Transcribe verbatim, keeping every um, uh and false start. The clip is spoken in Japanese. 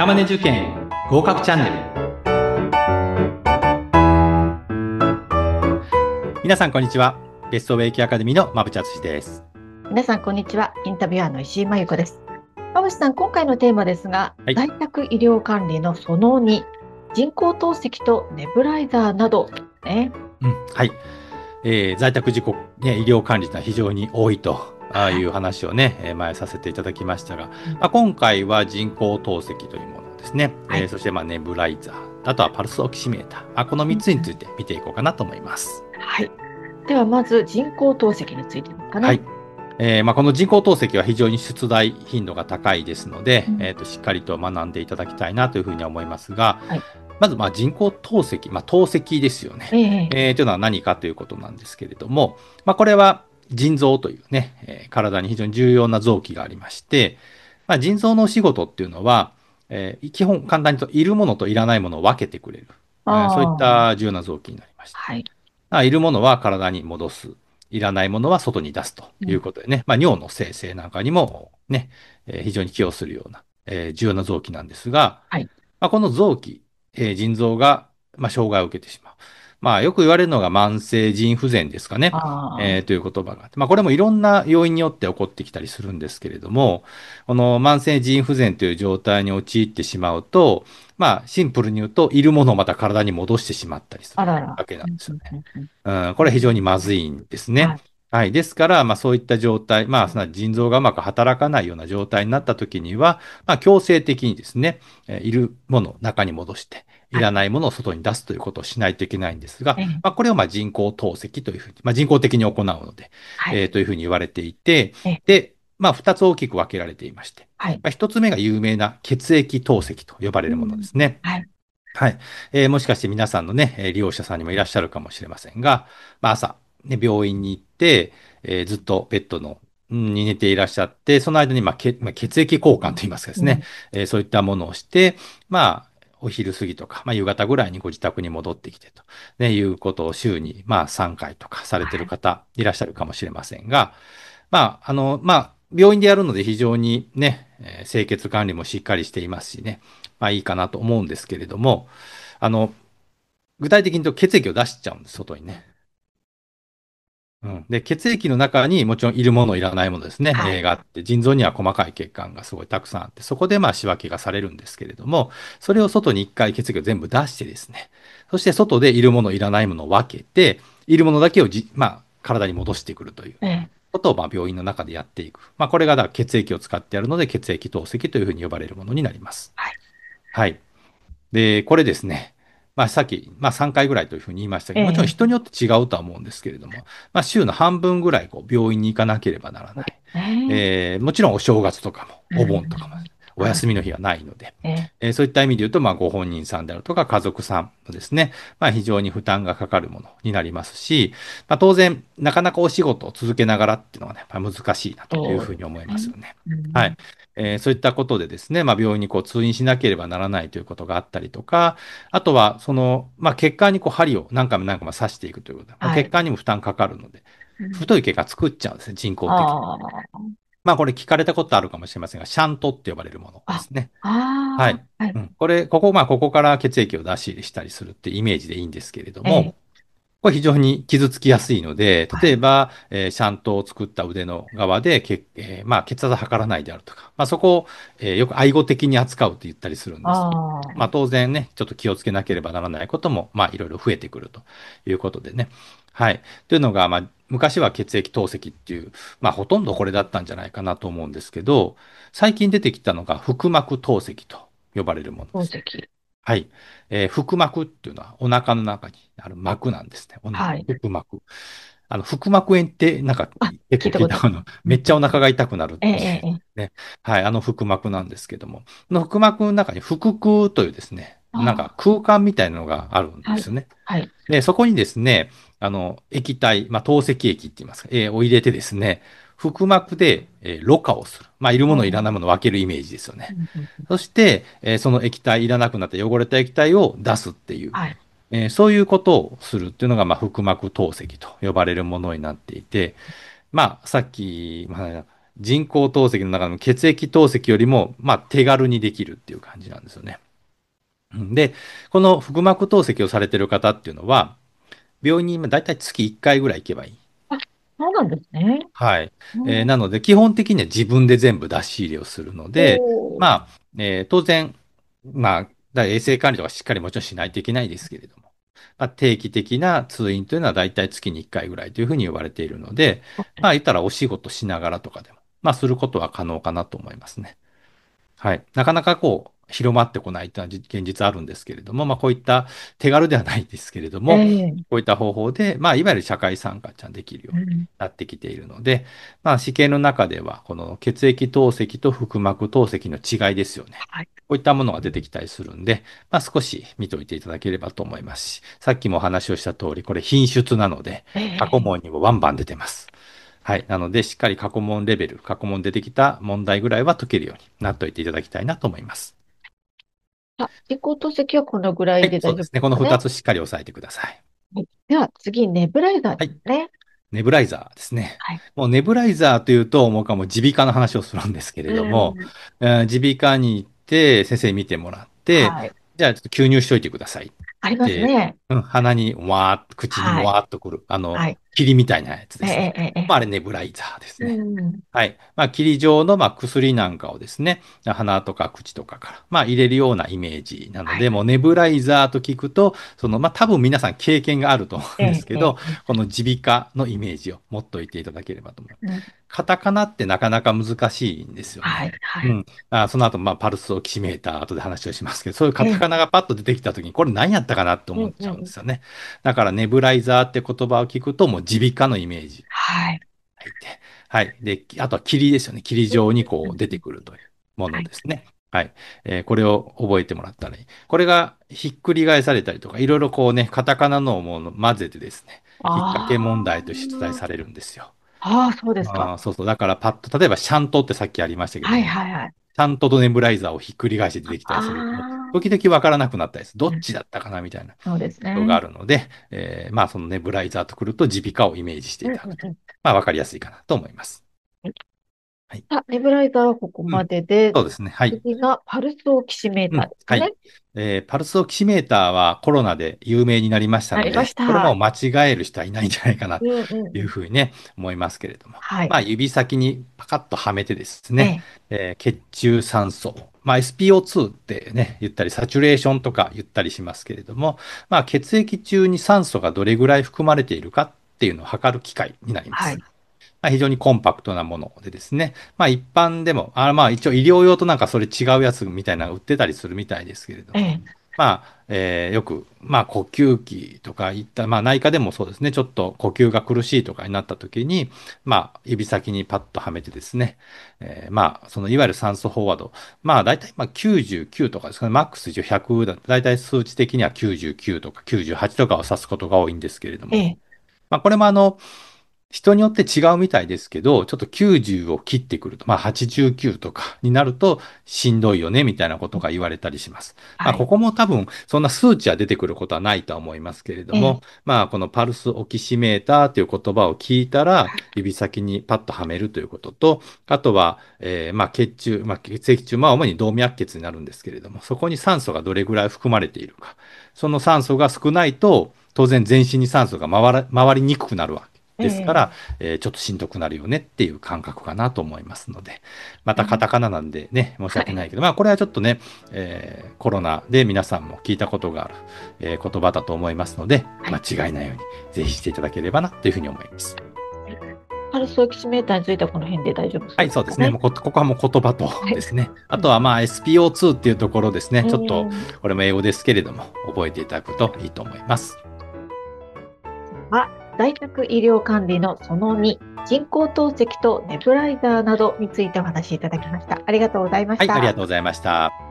マネ受験合格チャンネル。皆さんこんにちは。ベストウェイキアカデミーの馬淵敦です。 皆さんこんにちは。インタビュアーの石井真由子です。馬淵さん、今回のテーマですが、 はい、 在宅医療管理のそのに、人工透析とネブライザーなど、ね。 うん、はい、えー、在宅自己、ね、医療管理というのは非常に多いとああいう話をね、えー前させていただきましたが、 うんまあ、今回は人工透析というものですね、 はいえーそしてまあネブライザー、あとはパルスオキシメーター、まあ、このみっつについて見ていこうかなと思います。 はい。では、まず人工透析についてですかね。 はい。えーまあ、この人工透析は非常に出題頻度が高いですので、 うんえーとしっかりと学んでいただきたいなというふうには思いますが、 はいまずまあ人工透析、まあ、透析ですよね、 えええーというのは何かということなんですけれども、まあ、これは腎臓というね、えー体に非常に重要な臓器がありまして、まあ、腎臓のお仕事っていうのは、えー基本簡単に言うといるものといらないものを分けてくれる、えーそういっああ、 た重要な臓器になりまして、 はい。 まあ、いるものは体に戻す。いらないものは外に出すとうんいうことでね、まあ、尿の生成なんかにもね、えー非常に寄与するような、えー重要な臓器なんですが、 はい。 まあ、この臓器、えー腎臓が、まあ、障害を受けてしまう。まあ、よく言われるのが慢性腎不全ですかね、 ああ、 えーという言葉があって、まあ、これもいろんな要因によって起こってきたりするんですけれども、この慢性腎不全という状態に陥ってしまうと、まあ、シンプルに言うと、いるものをまた体に戻してしまったりするあらら。 わけなうんうんですよね。 んうんうんうん、これは非常にまずいんですね。 はい。 はい。ですから、まあそういった状態、まあすなわち腎臓がうまく働かないような状態になった時には、まあ強制的にですね、えーいるものを中に戻して、いはい。 らないものを外に出すということをしないといけないんですが、 ええまあこれをまあ人工透析というふうに、まあ人工的に行うので、 はい。 えーというふうに言われていて、 ええで、まあ二つ大きく分けられていまして、 はい。 まあ一つ目が有名な血液透析と呼ばれるものでうんすね。 はい。 はい。えーもしかして皆さんのね、えー利用者さんにもいらっしゃるかもしれませんが、まあ、朝、ね、病院に行って、えーずっとベッドの、うんに寝ていらっしゃって、その間に、まあ、血まあ血液交換といいますかですね、 うんえーそういったものをして、まあ、お昼過ぎとか、まあ、夕方ぐらいにご自宅に戻ってきてと、ね、いうことを週に、まあ、さんかいとかされているはい。 方いらっしゃるかもしれませんが、まあ、あの、まあ、病院でやるので非常にね、えー清潔管理もしっかりしていますしね、まあいいかなと思うんですけれども、あの、具体的に言うと血液を出しちゃうんです、外にね。うん。で、血液の中にもちろんいるもの、いらないものですね、 はい。 えーがあって、腎臓には細かい血管がすごいたくさんあって、そこでまあ仕分けがされるんですけれども、それを外に一回血液を全部出してですね、そして外でいるもの、いらないものを分けて、いるものだけをじ、まあ、体に戻してくるというええことをまあ病院の中でやっていく。まあ、これがだから血液を使ってやるので、血液透析というふうに呼ばれるものになります。 はい。 はい。で、これですね。まあ、さっき、まあ、さんかいぐらいというふうに言いましたけど、もちろんええ人によって違うとは思うんですけれども、まあ、週の半分ぐらいこう病院に行かなければならない。 えええーもちろんお正月とかも、 うお盆とかも、 んおはい。 休みの日はないので、 えええーそういった意味で言うと、まあ、ご本人さんであるとか、家族さんのですね、まあ、非常に負担がかかるものになりますし、まあ、当然、なかなかお仕事を続けながらっていうのはね、まあ、難しいなというそうでふうに思いすね。 ますよね。 うんはい。えーそういったことでですね、まあ、病院にこう通院しなければならないということがあったりとか、あとは、その、まあ、血管にこう針を何回も何回も刺していくということで、まあ、血はい。 管にも負担かかるので、 うん太い血管作っちゃうんですね、人工的に。 ああ、 まあ、これ聞かれたことあるかもしれませんが、シャントって呼ばれるものであ、 すね。はあい。 あ、はい。 うん。これ、ここ、まあ、ここから血液を出し入れしたりするってイメージでいいんですけれども、 ええこれ非常に傷つきやすいので、 はい。 例えば、えーシャントを作った腕の側で、血えーまあ、血圧を測らないであるとか、まあ、そこを、えーよく愛護的に扱うと言ったりするんです。 あまあ、 あ、 当然ね、ちょっと気をつけなければならないことも、まあ、いろいろ増えてくるということでね。はい。というのが、まあ、昔は血液透析っていう、まあ、ほとんどこれだったんじゃないかなと思うんですけど、最近出てきたのが腹膜透析と呼ばれるものです。 透析。 はい。えー腹膜っていうのはお腹の中にある膜なんですね。おなはい。 腹膜。あの、腹膜炎ってなんかあ、 結構聞いたことある。 聞いたこと、めっちゃおうんうん腹が痛くなるっええ、 ていうええ、ええね。はい。あの腹膜なんですけども。この腹膜の中に腹腔というですね、なんかあ空間みたいなのがあるんあ、はい。 ですよね。 はい。 で、そこにですね、あの、液体、まあ、透析液って言いますか、えーを入れてですね、腹膜で、えーろ過をする。まあ、いるもの、いらないものを分けるイメージですよね。 うんうんうんそして、えーその液体、いらなくなった汚れた液体を出すっていう、 はい。 えーそういうことをするっていうのが、まあ、腹膜透析と呼ばれるものになっていて、まあ、さっき、まあ、 人工透析の中の血液透析よりも、まあ、手軽にできるっていう感じなんですよね。うんで、この腹膜透析をされている方っていうのは、病院に今だいたい月いっかいぐらい行けばいい。 あ、そうなんですね。 はい。えーうん、 なので、基本的には自分で全部出し入れをするので、 おー、 まあ、えー当然、まあ、だから衛生管理とかしっかりもちろんしないといけないですけれども、まあ、定期的な通院というのはだいたい月にいっかいぐらいというふうに言われているので、まあ、言ったらお仕事しながらとかでも、まあ、することは可能かなと思いますね。はい。なかなかこう、広まってこないというのは現実あるんですけれども、まあこういった手軽ではないですけれどえも、 え、 こういった方法で、まあいわゆる社会参加ちゃんできるようにうん、 なってきているので、まあ試験の中では、この血液透析と腹膜透析の違いですよね。 はい。 こういったものが出てきたりするんで、まあ少し見ておいていただければと思いますし、さっきもお話をした通り、これ品質なので、 え過去え、 問にもバンバン出てます。はい。なので、しっかり過去問レベル、過去問出てきた問題ぐらいは解けるようになっておいていただきたいなと思います。 あ、人工透析はこのぐらはい、 いで大丈夫そうですね。この2 ですかね。 つしっかり押さえてください。 はい。では次、ネブライザーではい。 すね。 ネブライザーですね。 はい。 もうネブライザーというと、もう耳鼻科の話をするんですけれうども、 ん。 えー耳鼻科に行って先生に見てもらって、 はい。 じゃあちょっと吸入しといてくださいっありますて、 ね。 うん、鼻にわーっと、口にもはい。 わーっとくる、あの、 はい。 霧みたいなやつええ、 ですね。 ええ、ええ。 まあ、あれネブライザーですうね。 ん。 はい。まあ、霧状の、まあ、薬なんかをですね、鼻とか口とかから、まあ、入れるようなイメージなので、 はい。 もうネブライザーと聞くと、その、まあ、多分皆さん経験があると思うんですええ、ええ、 けど、この耳鼻科のイメージを持っておいていただければと思います。 うん。 カタカナってなかなか難しいんですよはい、 ね。 はい。 うん。あ、その後、まあ、パルスオキシメーター、後で話をしますけど、そういうカタええ、 カナがパッと出てきたときに、これ何やったかなってうん、 思っちゃうんでうん。 すよね。だから、ネブライザーって言葉を聞くと、もう耳鼻科のイメージはい。 がいて、はい。で、あとは霧ですよね。霧うん、 状にこう出うん、うん。 てくるというもはい。 のですね。はい。えーこれを覚えてもらったらいい。これがひっくり返されたりとか、いろいろこうね、カタカナのものを混ぜてですね、引っ掛け問題と出題あされるんですよ。 あ、ああ、そうですか。 あーそうそう。だからパッと、例えばシャントってさっきありましたけどはい、 も、 はい、はい。 シャントとネブライザーをひっくり返して出てきたりすると、 ああ、 時々わからなくなったりする。どうん、 っちだったかなみたいなそうですことがあね。 るので、えーまあそのネブライザーとくると耳鼻科をイメージしてうん、 いただくと、 うん、うん。 まあわかりやすいかなと思います。はい。 あ、ネブライザーはここうん。 までで、 そうですね。はい。 次がパルスオキシメーターうん。はい。 ですかね。 えーパルスオキシメーターはコロナで有名になりましたありましので、これもた。 間違える人はいないんじゃないかなとうん、うん、 いううん。 ふうにね、思いますけれども。 はい。 まあ、指先にパカッとはめてですね、 ええ、 えー血中酸素、まあ、エスピーオーツー ってね、言ったり、サチュレーションとか言ったりしますけれども、まあ、血液中に酸素がどれぐらい含まれているかっていうのを測る機械になります。 はい。 まあ、非常にコンパクトなものでですね、まあ一般でも、あまあ一応医療用となんかそれ違うやつみたいなの売ってたりするみたいですけれども、 ええ、 まあ、えーよく、まあ呼吸器とかいった、まあ内科でもそうですね、ちょっと呼吸が苦しいとかになった時に、まあ指先にパッとはめてですね、えーまあそのいわゆる酸素飽和度、まあ大体まあきゅうじゅうきゅうとかですかね、マックス一応ひゃくだ、大体数値的にはきゅうじゅうきゅうとかきゅうじゅうはちとかを指すことが多いんですけれども、 ええ、 まあこれもあの、人によって違うみたいですけど、ちょっときゅうじゅうを切ってくると、まあはちじゅうきゅうとかになるとしんどいよねみたいなことが言われたりします。まあはい。 ここも多分そんな数値は出てくることはないとは思いますけれどええ、 も、まあこのパルスオキシメーターという言葉を聞いたら指先にパッとはめるということと、あとは、えーまあ血中、まあ血液中、まあ主に動脈血になるんですけれども、そこに酸素がどれぐらい含まれているか。その酸素が少ないと、当然全身に酸素が回ら回りにくくなるわけ。 ええ、 ですから、えーちょっとしんどくなるよねっていう感覚かなと思いますので、またカタうん、 カナなんでね、申しはい。 訳ないけど、まあこれはちょっとね、えーコロナで皆さんも聞いたことがある、えー言葉だと思いますので、 はい。 間違いないようにぜひしていただければなというふうに思います。 パルスオキシメーターについてはこの辺で大丈夫はい、 そうでそうですね。 すかね。 もうこ、ここはもう言葉とはい。 ですね。あうん、 とはまあ エスピーオーツー っていうところですね。 うちょっとん。 これも英語ですけれども、覚えていただくといいと思います。 は、在宅医療管理のそのに、人工透析とネブライザーなどについてお話しいただきました。ありがとうございましはい、ありがた。 とうございました。